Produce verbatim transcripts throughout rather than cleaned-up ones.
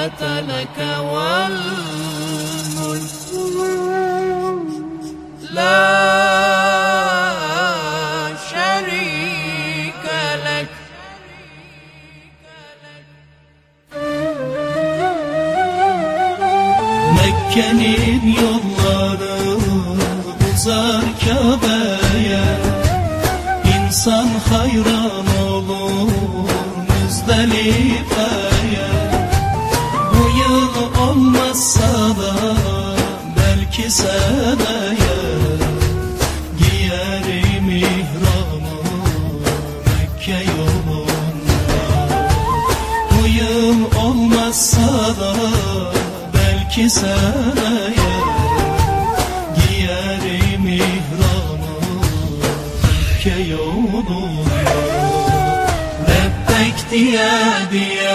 الصحة لك والملك لا شريك لك. Mekke'nin yolları uzar Kabe'ye, İnsan hayran olur Müzdelife'ye. Bu yıl olmazsa da belki seneye giyerim ihramı Mekke yolunda. Bu yıl olmazsa da belki seneye giyerim ihramı Mekke yolunda. Lebbek diye diye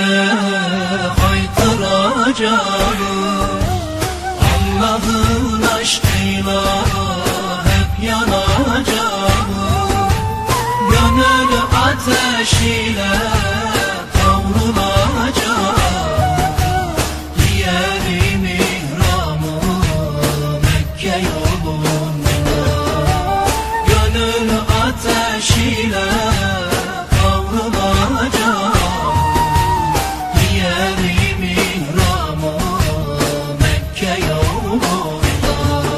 haykıracağım, Allah'ın aşkıyla hep yanacağım. Gönül ateşiyle kavrulacağım, giyerim ihramı Mekke yolunda. Gönül ateşiyle kavrulacağım, giyerim ihramı Mekke yolunda.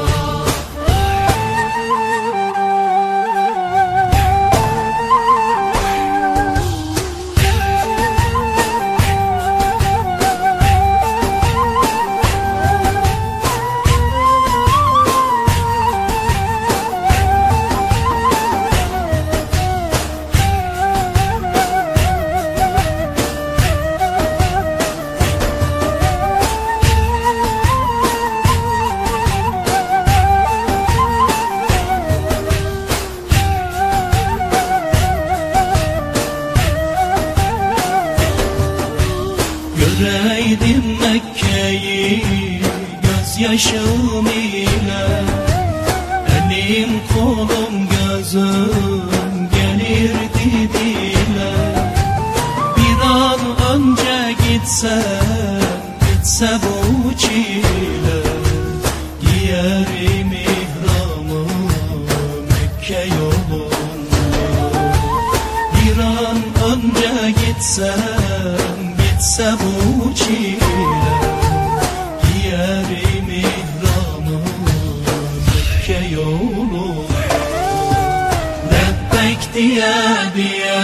Göreydim Mekke'yi gözyaşım ile, elim kolum gözüm gelirdi dile. Bir an önce gitsem, gitse bu çile, giyerim ihramı Mekke yolunda. Bir an önce gitsem, gitse bu çile, giyerim ihramı Mekke yolunda. Lebbek diye diye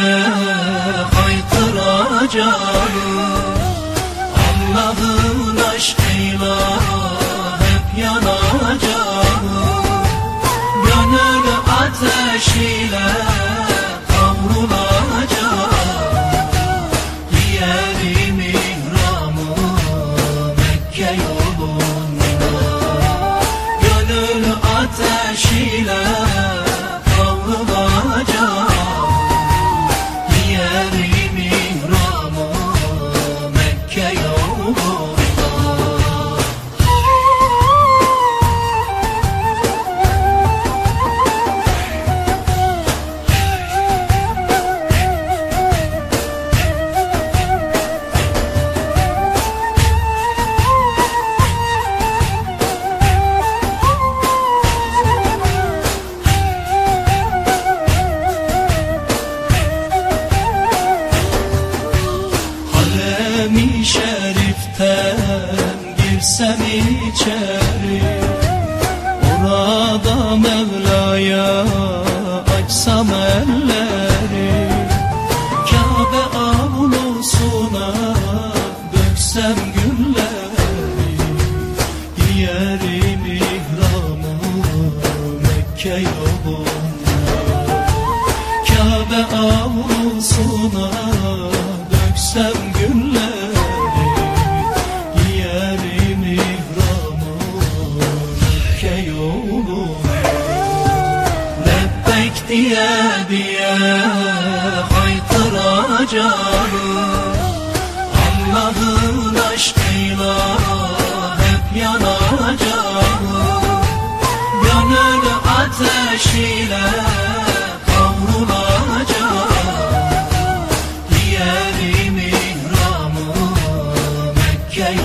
haykıracağım, Allah'ın aşkıyla hep yanacağım. Gönül ateşiyle kavrulacağım, giyerim ihramı Mekke yolunda. Gönül ateşiyle kavrulacağım, giyerim ihramı Mekke yolunda. Harem-i şeriften girsem içeri, orada Mevla'ya açsam elleri, Kabe avlusuna döksem gülleri, giyerim ihramı Mekke yolunda. Kabe avlusuna döksem gülleri, giyerim ihramı Mekke yolunda. Lebbek diye diye haykıracağım, Allah'ın aşkıyla hep yanacağım. Gönül ateşiyle kavrulacağım, giyerim ihramı Mekke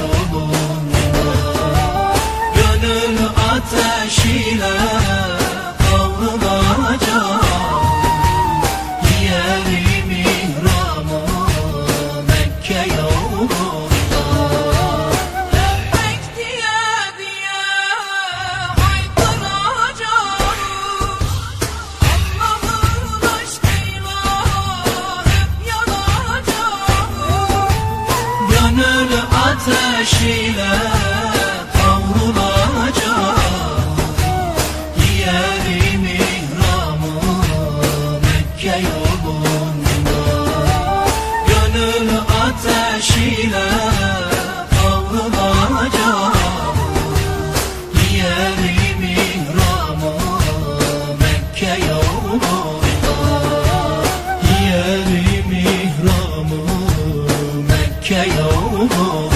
Mekke yolunda, yeri mihramı Mekke yolunda.